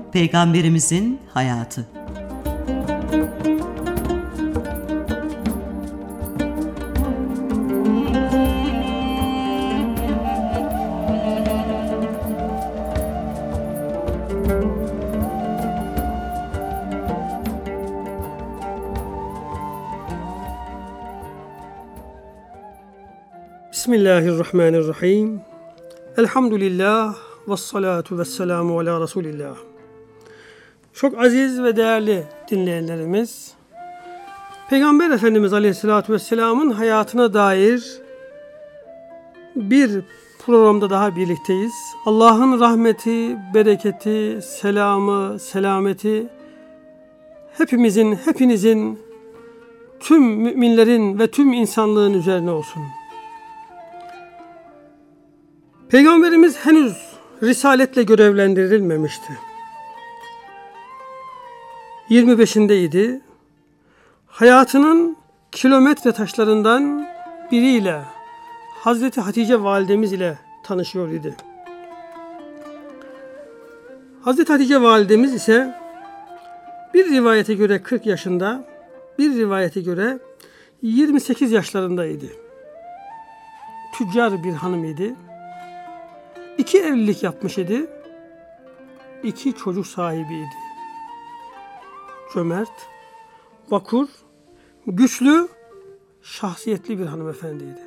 Peygamberimizin hayatı. Bismillahirrahmanirrahim. Elhamdülillah ve salatu ve selamu ala Resulillah. Çok aziz ve değerli dinleyenlerimiz, Peygamber Efendimiz Aleyhisselatü Vesselam'ın hayatına dair bir programda daha birlikteyiz. Allah'ın rahmeti, bereketi, selamı, selameti hepinizin, tüm müminlerin ve tüm insanlığın üzerine olsun. Peygamberimiz henüz risaletle görevlendirilmemişti. 25'indeydi. Hayatının kilometre taşlarından biriyle, Hazreti Hatice validemiz ile tanışıyor idi. Hazreti Hatice validemiz ise bir rivayete göre 40 yaşında, bir rivayete göre 28 yaşlarındaydı. Tüccar bir hanım idi. 2 evlilik yapmış idi. 2 çocuk sahibiydi. Cömert, vakur, güçlü, şahsiyetli bir hanımefendiydi.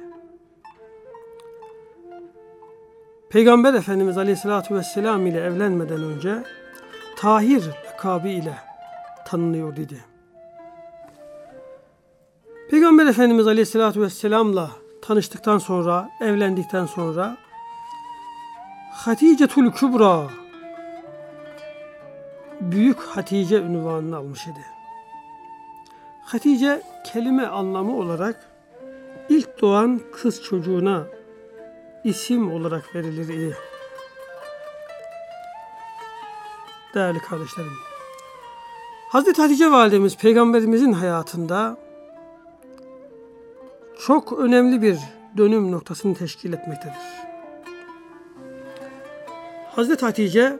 Peygamber Efendimiz Aleyhisselatü Vesselam ile evlenmeden önce Tahir lakabı ile tanınıyor idi. Peygamber Efendimiz Aleyhisselatü Vesselam'la tanıştıktan sonra, evlendikten sonra Haticetul Kübra, Büyük Hatice unvanını almış idi. Hatice kelime anlamı olarak ilk doğan kız çocuğuna isim olarak verilir idi. Değerli kardeşlerim, Hazreti Hatice validemiz Peygamberimizin hayatında çok önemli bir dönüm noktasını teşkil etmektedir. Hazreti Hatice,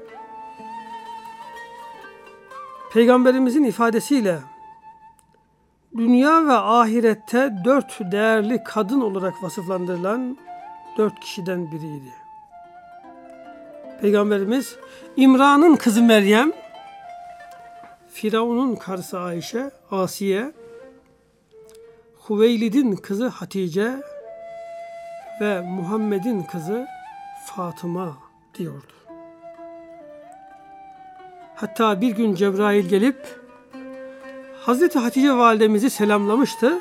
Peygamberimizin ifadesiyle dünya ve ahirette 4 değerli kadın olarak vasıflandırılan 4 kişiden biriydi. Peygamberimiz İmran'ın kızı Meryem, Firavun'un karısı Ayşe, Asiye, Hüveylid'in kızı Hatice ve Muhammed'in kızı Fatıma diyordu. Hatta bir gün Cebrail gelip Hazreti Hatice validemizi selamlamıştı.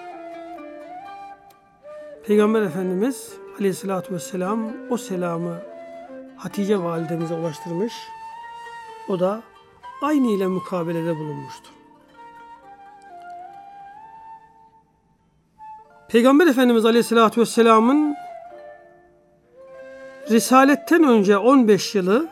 Peygamber Efendimiz Aleyhisselatü Vesselam o selamı Hatice validemize ulaştırmış. O da aynı ile mukabelede bulunmuştu. Peygamber Efendimiz Aleyhisselatü Vesselam'ın Risaletten önce 15 yılı,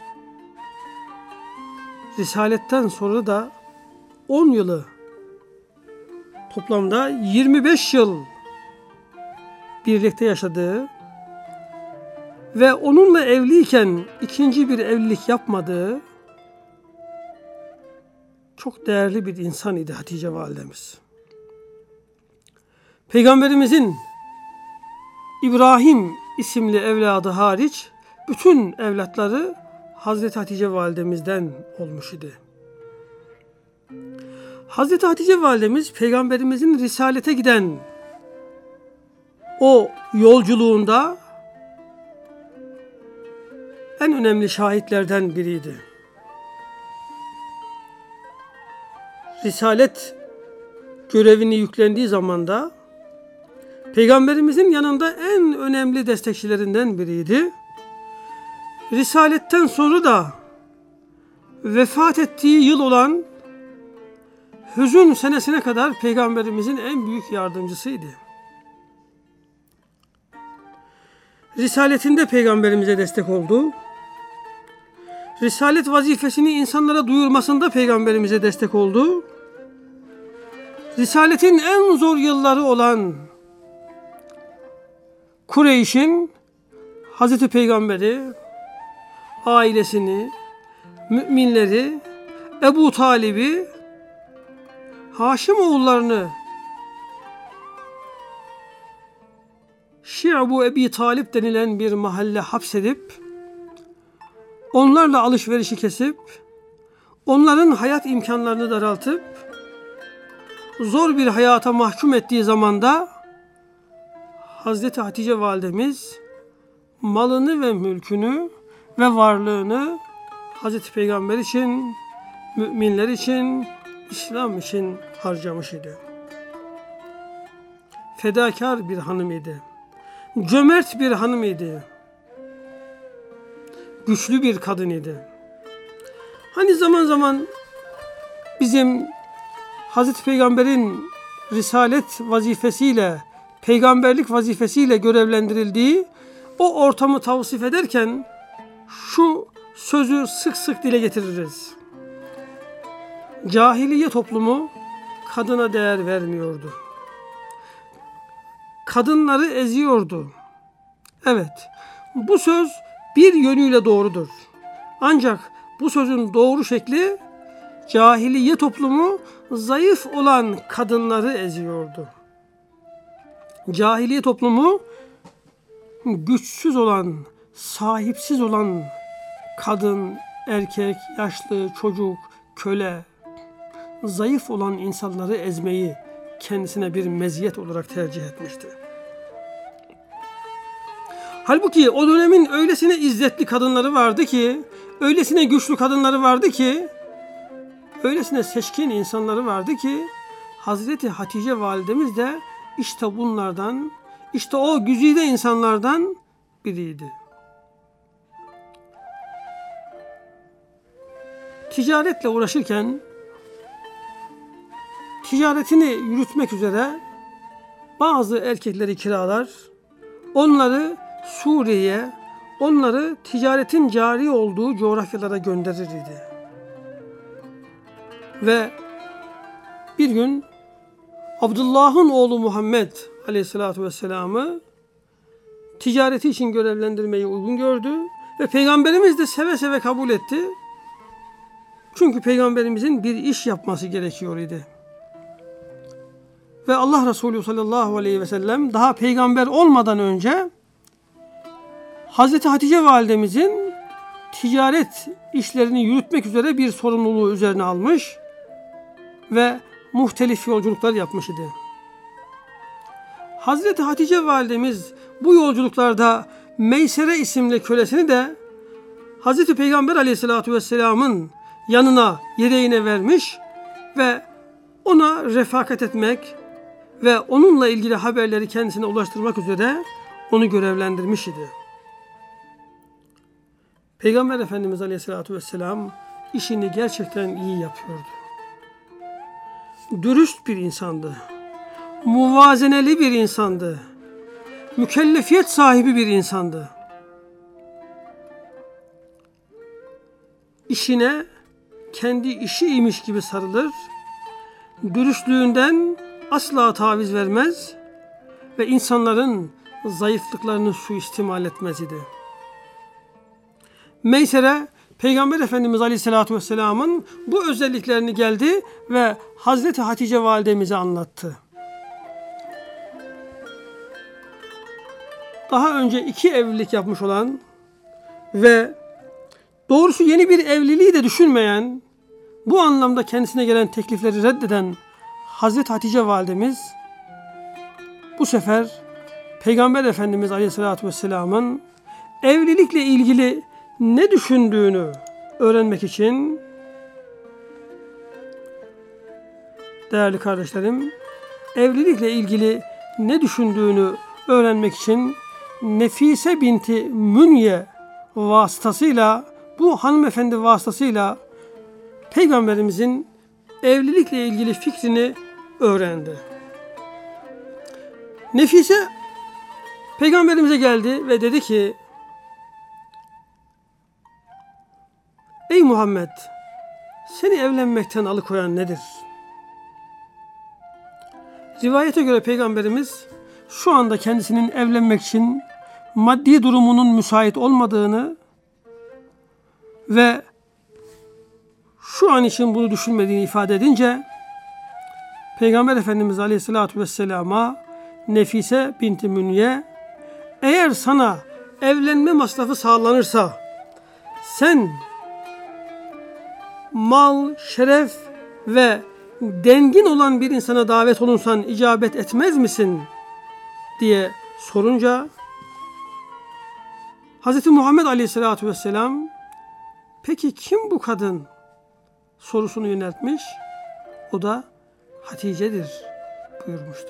Risaletten sonra da 10 yılı, toplamda 25 yıl birlikte yaşadığı ve onunla evliyken ikinci bir evlilik yapmadığı çok değerli bir insan idi Hatice validemiz. Peygamberimizin İbrahim isimli evladı hariç bütün evlatları Hazreti Hatice validemizden olmuş idi. Hazreti Hatice validemiz Peygamberimizin risalete giden o yolculuğunda en önemli şahitlerden biriydi. Risalet görevini yüklendiği zaman da Peygamberimizin yanında en önemli destekçilerinden biriydi. Risaletten sonra da vefat ettiği yıl olan Hüzün senesine kadar Peygamberimizin en büyük yardımcısıydı. Risaletinde Peygamberimize destek oldu. Risalet vazifesini insanlara duyurmasında Peygamberimize destek oldu. Risaletin en zor yılları olan Kureyş'in Hazreti Peygamber'i, ailesini müminleri, Ebu Talib'i, Haşim oğullarını Şi'bu Ebi Talip denilen bir mahalle hapsedip, onlarla alışverişi kesip, onların hayat imkanlarını daraltıp, zor bir hayata mahkum ettiği zamanda Hazreti Hatice validemiz malını ve mülkünü ve varlığını Hazreti Peygamber için, müminler için, İslam için harcamış idi. Fedakar bir hanım idi. Cömert bir hanım idi. Güçlü bir kadın idi. Hani zaman zaman bizim Hazreti Peygamber'in risalet vazifesiyle, peygamberlik vazifesiyle görevlendirildiği o ortamı tavsif ederken şu sözü sık sık dile getiririz. Cahiliye toplumu kadına değer vermiyordu. Kadınları eziyordu. Evet, bu söz bir yönüyle doğrudur. Ancak bu sözün doğru şekli cahiliye toplumu zayıf olan kadınları eziyordu. Cahiliye toplumu güçsüz olan, sahipsiz olan kadın, erkek, yaşlı, çocuk, köle, zayıf olan insanları ezmeyi kendisine bir meziyet olarak tercih etmişti. Halbuki o dönemin öylesine izzetli kadınları vardı ki, öylesine güçlü kadınları vardı ki, öylesine seçkin insanları vardı ki, Hazreti Hatice validemiz de işte bunlardan, işte o güzide insanlardan biriydi. Ticaretle uğraşırken, ticaretini yürütmek üzere bazı erkekleri kiralar, onları Suriye'ye, onları ticaretin cari olduğu coğrafyalara gönderirdi. Ve bir gün Abdullah'ın oğlu Muhammed Aleyhisselatü Vesselam'ı ticareti için görevlendirmeyi uygun gördü ve Peygamberimiz de seve seve kabul etti. Çünkü Peygamberimizin bir iş yapması gerekiyor idi. Ve Allah Resulü sallallahu aleyhi ve sellem daha peygamber olmadan önce Hazreti Hatice validemizin ticaret işlerini yürütmek üzere bir sorumluluğu üzerine almış ve muhtelif yolculuklar yapmış idi. Hazreti Hatice validemiz bu yolculuklarda Meysere isimli kölesini de Hazreti Peygamber aleyhissalatü vesselamın yanına, yedeğine vermiş ve ona refakat etmek ve onunla ilgili haberleri kendisine ulaştırmak üzere onu görevlendirmiş idi. Peygamber Efendimiz Aleyhisselatü Vesselam işini gerçekten iyi yapıyordu. Dürüst bir insandı. Muvazeneli bir insandı. Mükellefiyet sahibi bir insandı. İşine kendi işiymiş gibi sarılır, dürüstlüğünden asla taviz vermez ve insanların zayıflıklarını suistimal etmez idi. Meysere, Peygamber Efendimiz Aleyhisselatü Vesselam'ın bu özelliklerini geldi ve Hazreti Hatice validemize anlattı. Daha önce 2 evlilik yapmış olan ve doğrusu yeni bir evliliği de düşünmeyen, bu anlamda kendisine gelen teklifleri reddeden Hazreti Hatice validemiz bu sefer Peygamber Efendimiz Aleyhisselatü Vesselam'ın evlilikle ilgili ne düşündüğünü öğrenmek için, değerli kardeşlerim, evlilikle ilgili ne düşündüğünü öğrenmek için Nefise binti Münye vasıtasıyla, bu hanımefendi vasıtasıyla Peygamberimizin evlilikle ilgili fikrini öğrendi. Nefise Peygamberimize geldi ve dedi ki: Ey Muhammed, seni evlenmekten alıkoyan nedir? Rivayete göre Peygamberimiz şu anda kendisinin evlenmek için maddi durumunun müsait olmadığını ve şu an için bunu düşünmediğini ifade edince Peygamber Efendimiz Aleyhisselatü Vesselam'a Nefise binti Münye, eğer sana evlenme masrafı sağlanırsa sen mal, şeref ve dengin olan bir insana davet olunsan icabet etmez misin diye sorunca Hz. Muhammed Aleyhisselatü Vesselam, peki kim bu kadın sorusunu yöneltmiş. O da Hatice'dir buyurmuştu.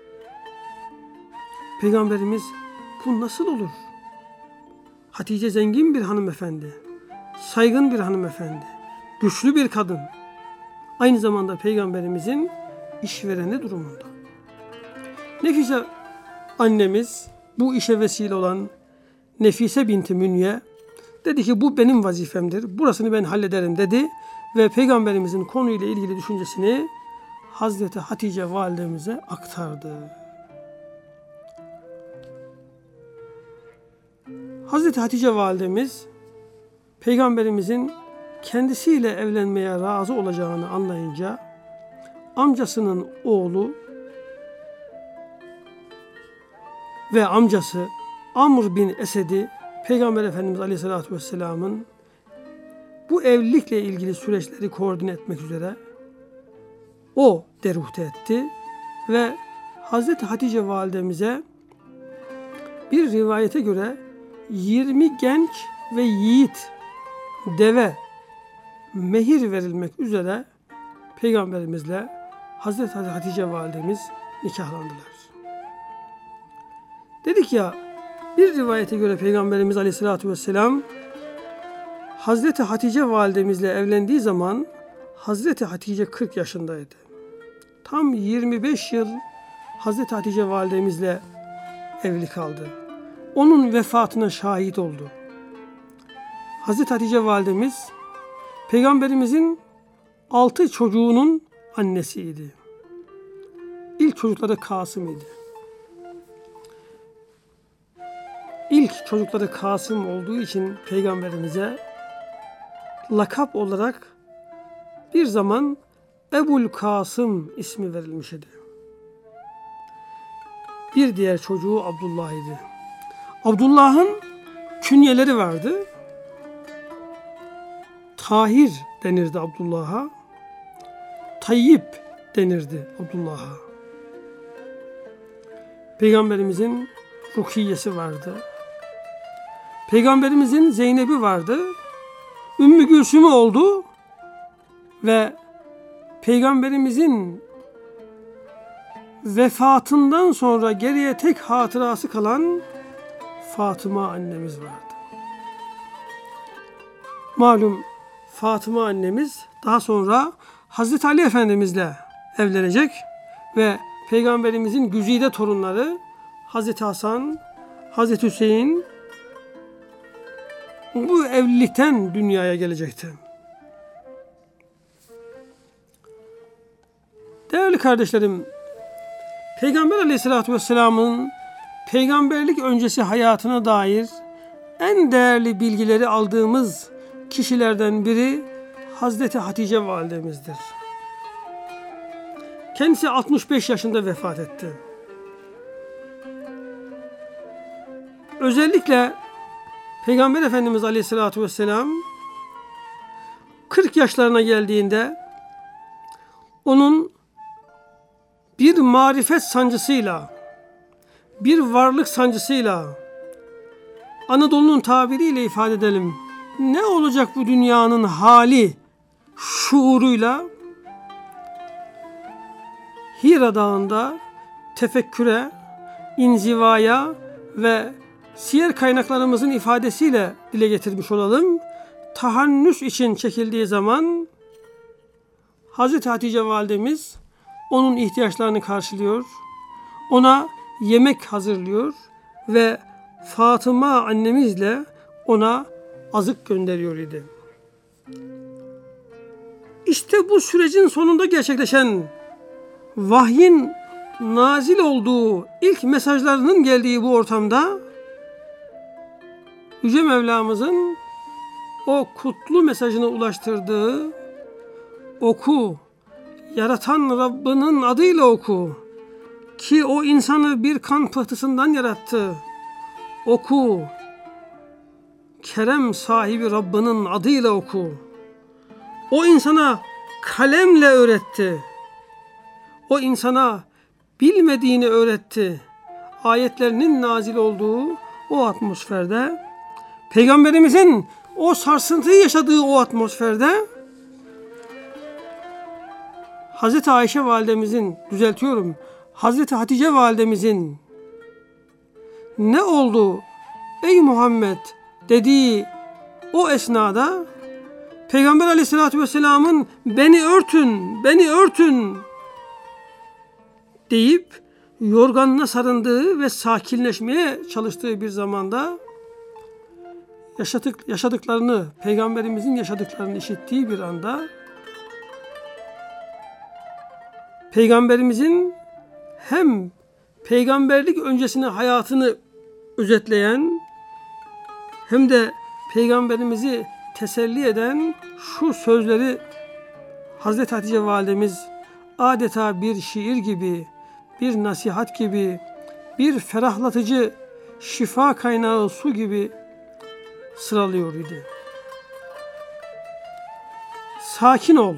Peygamberimiz bu nasıl olur? Hatice zengin bir hanımefendi, saygın bir hanımefendi, güçlü bir kadın. Aynı zamanda Peygamberimizin işvereni durumunda. Nefise annemiz, bu işe vesile olan Nefise binti Münye dedi ki bu benim vazifemdir, burasını ben hallederim dedi ve Peygamberimizin konuyla ilgili düşüncesini Hazreti Hatice validemize aktardı. Hazreti Hatice validemiz Peygamberimizin kendisiyle evlenmeye razı olacağını anlayınca amcasının oğlu ve amcası Amr bin Esed'i Peygamber Efendimiz Aleyhisselatü Vesselam'ın bu evlilikle ilgili süreçleri koordine etmek üzere o deruhte etti ve Hazreti Hatice validemize bir rivayete göre 20 genç ve yiğit deve mehir verilmek üzere Peygamberimizle Hazreti Hatice validemiz nikahlandılar. Dedik ya, bir rivayete göre Peygamberimiz Aleyhisselatü Vesselam Hazreti Hatice validemizle evlendiği zaman Hazreti Hatice 40 yaşındaydı. Tam 25 yıl Hazreti Hatice validemizle evli kaldı. Onun vefatına şahit oldu. Hazreti Hatice validemiz Peygamberimizin 6 çocuğunun annesiydi. İlk çocukları Kasım idi. İlk çocukları Kasım olduğu için Peygamberimize lakap olarak bir zaman Ebul Kasım ismi verilmiş idi. Bir diğer çocuğu Abdullah idi. Abdullah'ın künyeleri vardı. Tahir denirdi Abdullah'a. Tayyip denirdi Abdullah'a. Peygamberimizin Rukiye'si vardı. Peygamberimizin Zeynep'i vardı. Ümmü Gülsüm'ü oldu ve Peygamberimizin vefatından sonra geriye tek hatırası kalan Fatıma annemiz vardı. Malum Fatıma annemiz daha sonra Hazreti Ali Efendimizle evlenecek ve Peygamberimizin güzide torunları Hazreti Hasan, Hazreti Hüseyin bu evlilikten dünyaya gelecekti. Değerli kardeşlerim, Peygamber Aleyhisselatü Vesselam'ın peygamberlik öncesi hayatına dair en değerli bilgileri aldığımız kişilerden biri Hazreti Hatice validemizdir. Kendisi 65 yaşında vefat etti. Özellikle Peygamber Efendimiz Aleyhisselatü Vesselam 40 yaşlarına geldiğinde onun bir marifet sancısıyla, bir varlık sancısıyla, Anadolu'nun tabiriyle ifade edelim, ne olacak bu dünyanın hali şuuruyla Hira Dağı'nda tefekküre, inzivaya ve siyer kaynaklarımızın ifadesiyle dile getirmiş olalım. Tahannüs için çekildiği zaman Hazreti Hatice validemiz onun ihtiyaçlarını karşılıyor, ona yemek hazırlıyor ve Fatıma annemizle ona azık gönderiyor idi. İşte bu sürecin sonunda gerçekleşen vahyin nazil olduğu ilk mesajlarının geldiği bu ortamda Yüce Mevlamızın o kutlu mesajını ulaştırdığı Oku, yaratan Rabbinin adıyla oku. Ki o insanı bir kan pıhtısından yarattı. Oku, kerem sahibi Rabbinin adıyla oku. O insana kalemle öğretti. O insana bilmediğini öğretti. Ayetlerinin nazil olduğu o atmosferde, Peygamberimizin o sarsıntıyı yaşadığı o atmosferde, Hazreti Ayşe validemizin, Hazreti Hatice validemizin ne oldu ey Muhammed dediği o esnada Peygamber aleyhissalatü vesselamın beni örtün deyip yorganına sarındığı ve sakinleşmeye çalıştığı bir zamanda yaşadıklarını, Peygamberimizin yaşadıklarını işittiği bir anda Peygamberimizin hem peygamberlik öncesine hayatını özetleyen hem de Peygamberimizi teselli eden şu sözleri Hazreti Hatice validemiz adeta bir şiir gibi, bir nasihat gibi, bir ferahlatıcı şifa kaynağı su gibi sıralıyor idi. Sakin ol.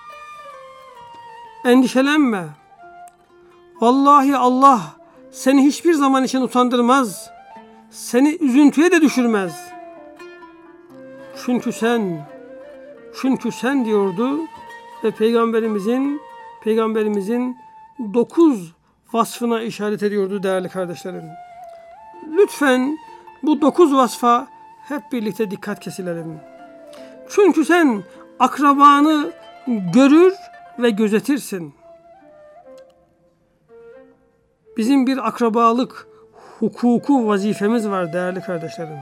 Endişelenme. Vallahi Allah seni hiçbir zaman için utandırmaz. Seni üzüntüye de düşürmez. Çünkü sen diyordu ve Peygamberimizin 9 vasfına işaret ediyordu değerli kardeşlerim. Lütfen bu 9 vasfa hep birlikte dikkat kesilelim. Çünkü sen akrabanı görür ve gözetirsin. Bizim bir akrabalık hukuku vazifemiz var değerli kardeşlerim.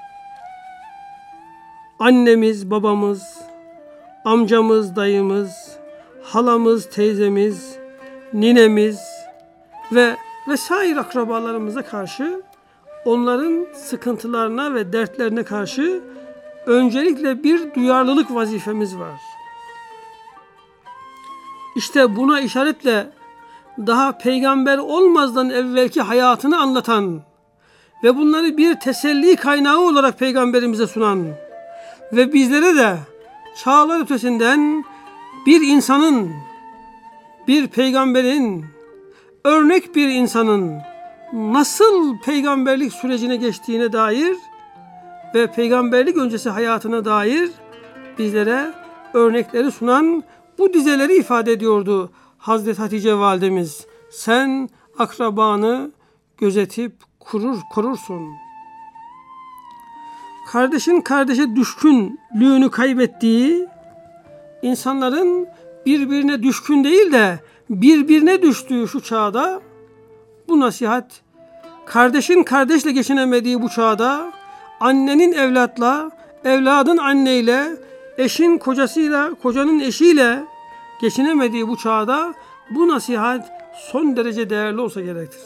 Annemiz, babamız, amcamız, dayımız, halamız, teyzemiz, ninemiz ve vesaire akrabalarımıza karşı onların sıkıntılarına ve dertlerine karşı öncelikle bir duyarlılık vazifemiz var. İşte buna işaretle daha peygamber olmazdan evvelki hayatını anlatan ve bunları bir teselli kaynağı olarak peygamberimize sunan ve bizlere de çağlar ötesinden bir insanın, bir peygamberin, örnek bir insanın nasıl peygamberlik sürecine geçtiğine dair ve peygamberlik öncesi hayatına dair bizlere örnekleri sunan bu dizeleri ifade ediyordu Hazreti Hatice validemiz. Sen akrabanı gözetip korursun. Kardeşin kardeşe düşkünlüğünü kaybettiği, insanların birbirine düşkün değil de birbirine düştüğü şu çağda bu nasihat, kardeşin kardeşle geçinemediği bu çağda, annenin evlatla, evladın anneyle, eşin kocasıyla, kocanın eşiyle geçinemediği bu çağda bu nasihat son derece değerli olsa gerektir.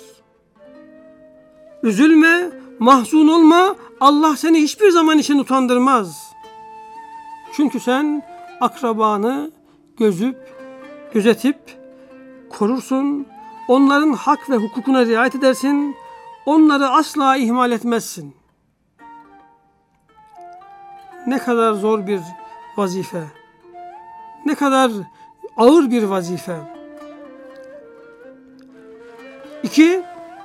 Üzülme, mahzun olma, Allah seni hiçbir zaman için utandırmaz. Çünkü sen akrabanı gözetip korursun, onların hak ve hukukuna riayet edersin, onları asla ihmal etmezsin. Ne kadar zor bir vazife, ne kadar ağır bir vazife. 2.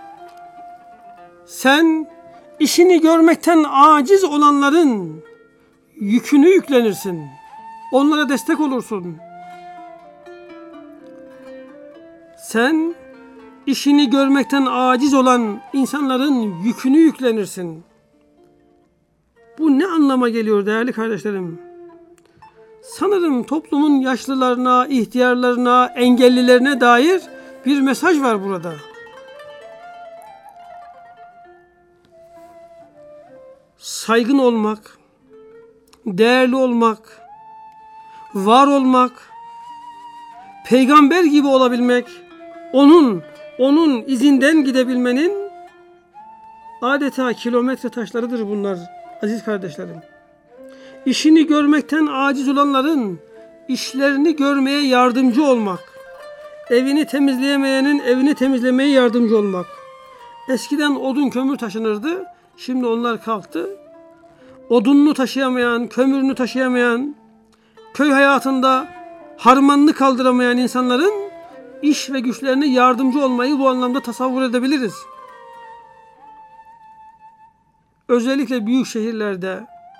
Sen işini görmekten aciz olanların yükünü yüklenirsin. Onlara destek olursun. Sen işini görmekten aciz olan insanların yükünü yüklenirsin. Bu ne anlama geliyor değerli kardeşlerim? Sanırım toplumun yaşlılarına, ihtiyarlarına, engellilerine dair bir mesaj var burada. Saygın olmak, değerli olmak, var olmak, peygamber gibi olabilmek, onun izinden gidebilmenin adeta kilometre taşlarıdır bunlar aziz kardeşlerim. İşini görmekten aciz olanların işlerini görmeye yardımcı olmak, evini temizleyemeyenin evini temizlemeye yardımcı olmak. Eskiden odun kömür taşınırdı, şimdi onlar kalktı. Odununu taşıyamayan, kömürünü taşıyamayan, köy hayatında harmanını kaldıramayan insanların iş ve güçlerine yardımcı olmayı bu anlamda tasavvur edebiliriz. Özellikle büyük şehirlerde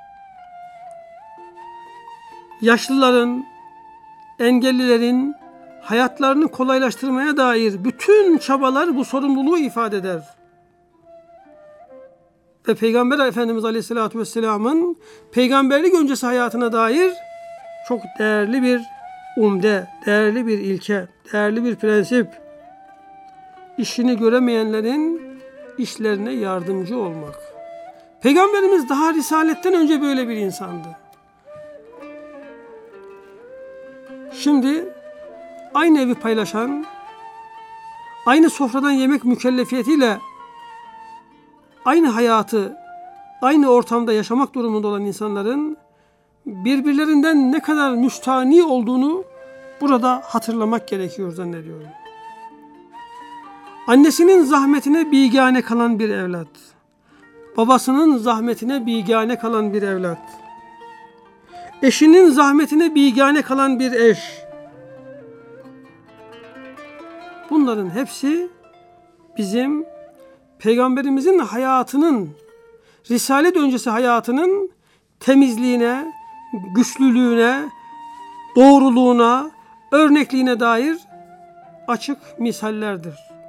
yaşlıların, engellilerin hayatlarını kolaylaştırmaya dair bütün çabalar bu sorumluluğu ifade eder. Ve Peygamber Efendimiz Aleyhisselatü Vesselam'ın peygamberlik öncesi hayatına dair çok değerli bir umde, değerli bir ilke, değerli bir prensip. İşini göremeyenlerin işlerine yardımcı olmak. Peygamberimiz daha risaletten önce böyle bir insandı. Şimdi aynı evi paylaşan, aynı sofradan yemek mükellefiyetiyle aynı hayatı, aynı ortamda yaşamak durumunda olan insanların birbirlerinden ne kadar müstahni olduğunu burada hatırlamak gerekiyor zannediyorum. Annesinin zahmetine bigane kalan bir evlat, babasının zahmetine bigane kalan bir evlat, eşinin zahmetine bigane kalan bir eş. Bunların hepsi bizim Peygamberimizin hayatının, Risalet öncesi hayatının temizliğine, güçlülüğüne, doğruluğuna, örnekliğine dair açık misallerdir.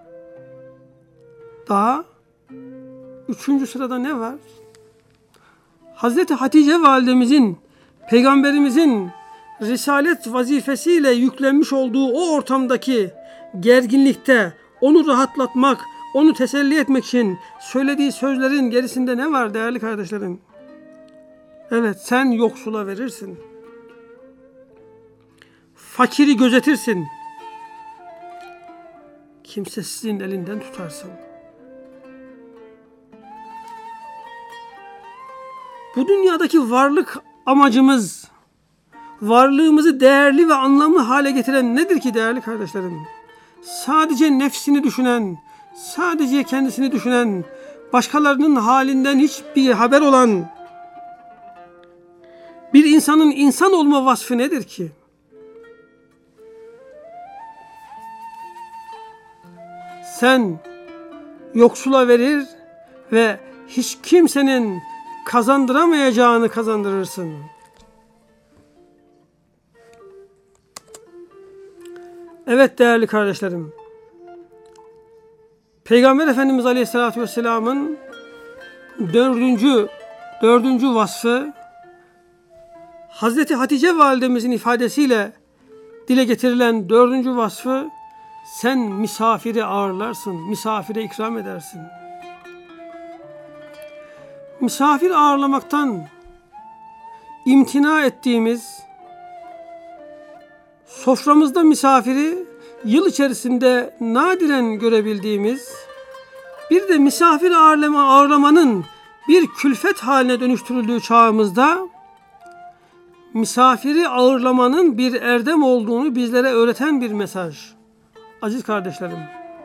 Daha 3. sırada ne var? Hazreti Hatice validemizin, Peygamberimizin risalet vazifesiyle yüklenmiş olduğu o ortamdaki gerginlikte onu rahatlatmak, onu teselli etmek için söylediği sözlerin gerisinde ne var değerli kardeşlerim? Evet, sen yoksula verirsin. Fakiri gözetirsin. Kimsesizin elinden tutarsın. Bu dünyadaki varlık amacımız, varlığımızı değerli ve anlamlı hale getiren nedir ki değerli kardeşlerim? Sadece nefsini düşünen, sadece kendisini düşünen, başkalarının halinden hiçbir haber olan bir insanın insan olma vasfı nedir ki? Sen yoksula verir ve hiç kimsenin kazandıramayacağını kazandırırsın. Evet değerli kardeşlerim, Peygamber Efendimiz Aleyhisselatü Vesselam'ın dördüncü vasfı, Hazreti Hatice validemizin ifadesiyle dile getirilen 4. vasfı, sen misafiri ağırlarsın, misafire ikram edersin. Misafir ağırlamaktan imtina ettiğimiz, soframızda misafiri yıl içerisinde nadiren görebildiğimiz, bir de misafir ağırlamanın bir külfet haline dönüştürüldüğü çağımızda, misafiri ağırlamanın bir erdem olduğunu bizlere öğreten bir mesaj. Aziz kardeşlerim,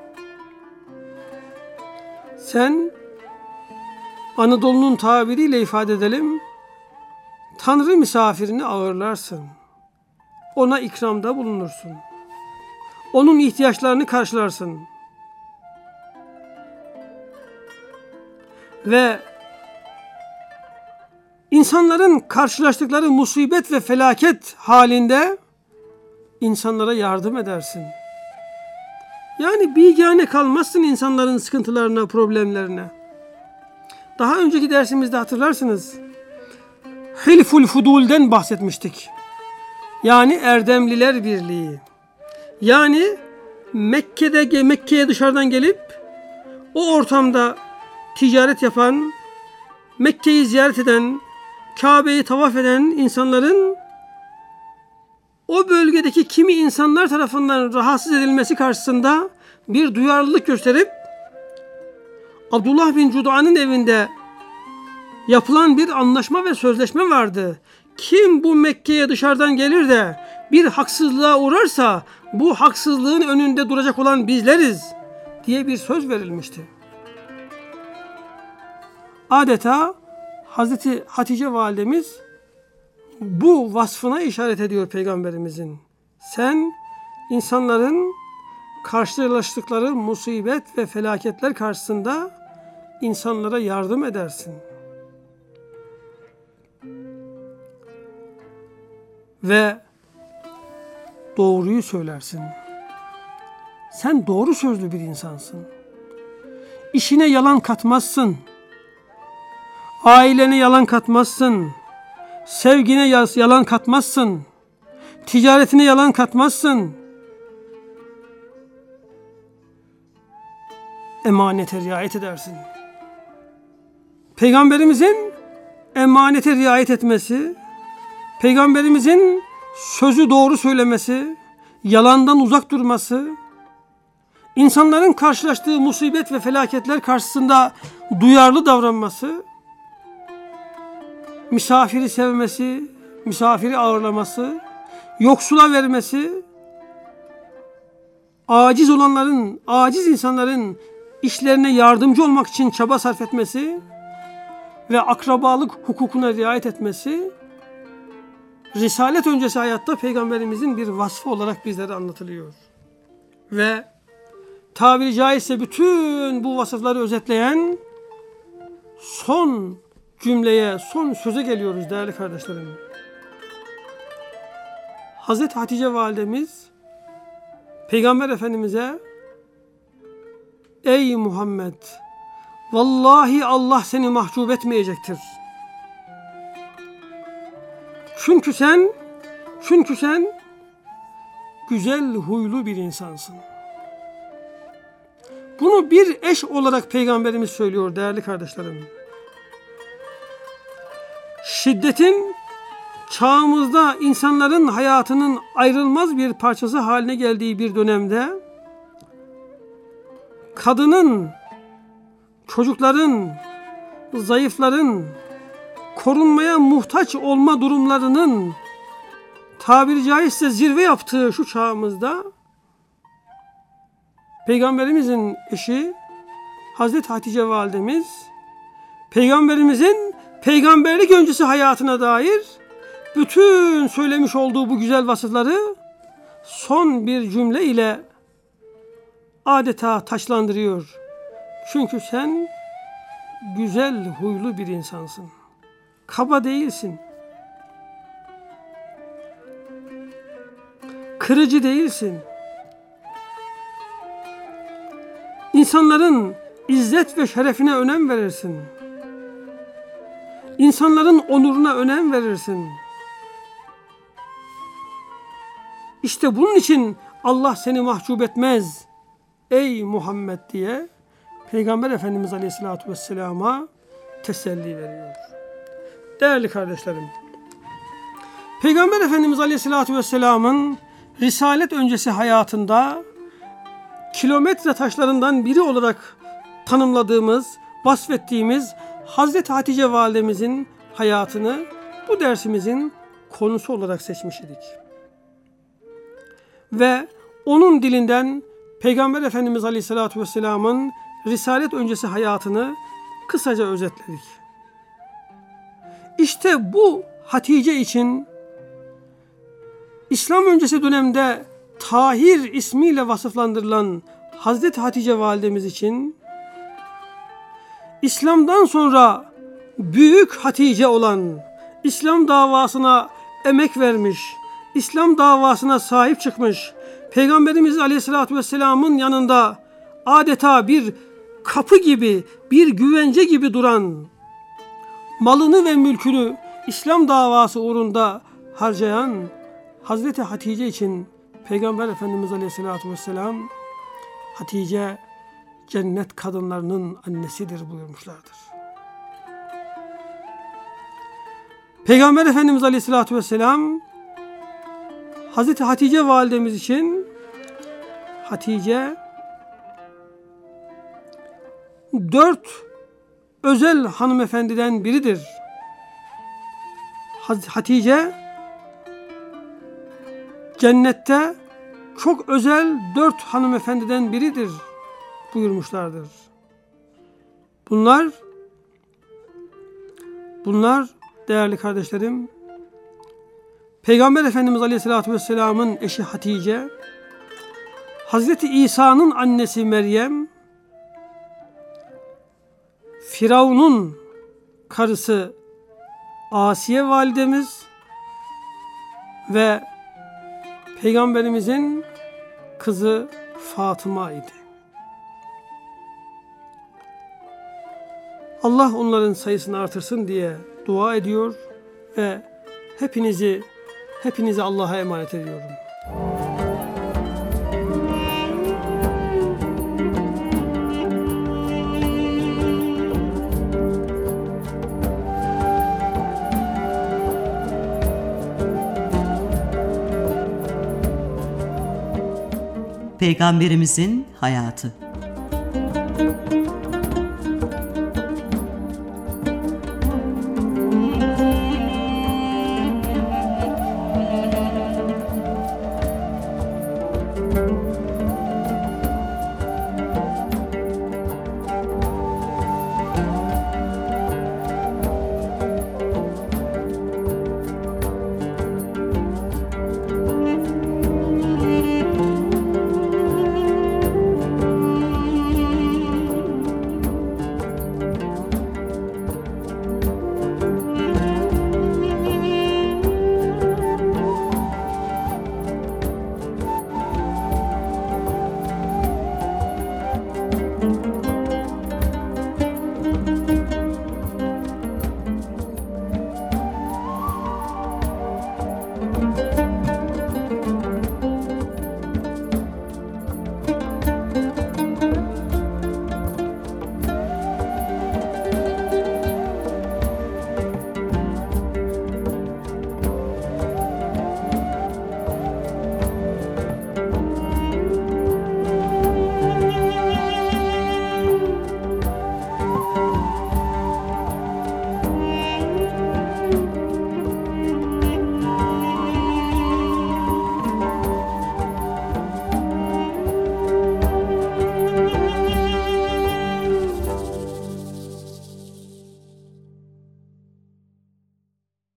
sen Anadolu'nun tabiriyle ifade edelim, Tanrı misafirini ağırlarsın. Ona ikramda bulunursun. Onun ihtiyaçlarını karşılarsın. Ve insanların karşılaştıkları musibet ve felaket halinde insanlara yardım edersin. Yani bigane kalmazsın insanların sıkıntılarına, problemlerine. Daha önceki dersimizde hatırlarsınız, Hilful Fudul'den bahsetmiştik. Yani Erdemliler Birliği. Yani Mekke'ye dışarıdan gelip o ortamda ticaret yapan, Mekke'yi ziyaret eden, Kabe'yi tavaf eden insanların o bölgedeki kimi insanlar tarafından rahatsız edilmesi karşısında bir duyarlılık gösterip Abdullah bin Cuda'nın evinde yapılan bir anlaşma ve sözleşme vardı. Kim bu Mekke'ye dışarıdan gelir de bir haksızlığa uğrarsa bu haksızlığın önünde duracak olan bizleriz diye bir söz verilmişti. Adeta Hazreti Hatice validemiz bu vasfına işaret ediyor Peygamberimizin. Sen insanların karşılaştıkları musibet ve felaketler karşısında insanlara yardım edersin. Ve doğruyu söylersin. Sen doğru sözlü bir insansın. İşine yalan katmazsın. Ailene yalan katmazsın. Sevgine yalan katmazsın. Ticaretine yalan katmazsın. Emanete riayet edersin. Peygamberimizin emanete riayet etmesi, Peygamberimizin sözü doğru söylemesi, yalandan uzak durması, insanların karşılaştığı musibet ve felaketler karşısında duyarlı davranması, misafiri sevmesi, misafiri ağırlaması, yoksula vermesi, aciz insanların işlerine yardımcı olmak için çaba sarf etmesi ve akrabalık hukukuna riayet etmesi, Risalet öncesi hayatta Peygamberimizin bir vasfı olarak bizlere anlatılıyor. Ve tabiri caizse bütün bu vasıfları özetleyen son cümleye, son söze geliyoruz değerli kardeşlerim. Hazreti Hatice validemiz Peygamber Efendimiz'e ey Muhammed, vallahi Allah seni mahcup etmeyecektir. Çünkü sen güzel huylu bir insansın. Bunu bir eş olarak Peygamberimiz söylüyor değerli kardeşlerim. Şiddetin çağımızda insanların hayatının ayrılmaz bir parçası haline geldiği bir dönemde kadının, çocukların, zayıfların korunmaya muhtaç olma durumlarının tabiri caizse zirve yaptığı şu çağımızda Peygamberimizin eşi Hazreti Hatice validemiz Peygamberimizin peygamberlik öncesi hayatına dair bütün söylemiş olduğu bu güzel vasıfları son bir cümle ile adeta taçlandırıyor. Çünkü sen güzel huylu bir insansın. Kaba değilsin. Kırıcı değilsin. İnsanların izzet ve şerefine önem verirsin. İnsanların onuruna önem verirsin. İşte bunun için Allah seni mahcup etmez ey Muhammed diye Peygamber Efendimiz Aleyhisselatü Vesselam'a teselli veriyor. Değerli kardeşlerim, Peygamber Efendimiz Aleyhisselatü Vesselam'ın Risalet öncesi hayatında kilometre taşlarından biri olarak tanımladığımız, vasfettiğimiz Hazreti Hatice validemizin hayatını bu dersimizin konusu olarak seçmiş idik. Ve onun dilinden Peygamber Efendimiz Aleyhisselatü Vesselam'ın Risalet öncesi hayatını kısaca özetledik. İşte bu Hatice için İslam öncesi dönemde Tahir ismiyle vasıflandırılan Hazreti Hatice validemiz için İslam'dan sonra büyük Hatice olan, İslam davasına emek vermiş, İslam davasına sahip çıkmış, Peygamberimiz Aleyhisselatü Vesselam'ın yanında adeta bir kapı gibi, bir güvence gibi duran, malını ve mülkünü İslam davası uğrunda harcayan Hazreti Hatice için Peygamber Efendimiz Aleyhisselatü Vesselam, Hatice cennet kadınlarının annesidir buyurmuşlardır. Peygamber Efendimiz Aleyhisselatü Vesselam, Hazreti Hatice validemiz için Hatice 4 özel hanımefendiden biridir. Hatice cennette çok özel 4 hanımefendiden biridir buyurmuşlardır. Bunlar değerli kardeşlerim, Peygamber Efendimiz Aleyhisselatü Vesselam'ın eşi Hatice, Hazreti İsa'nın annesi Meryem, Firavun'un karısı Asiye validemiz ve Peygamberimizin kızı Fatıma idi. Allah onların sayısını artırsın diye dua ediyor ve hepinizi Allah'a emanet ediyorum. Peygamberimizin hayatı.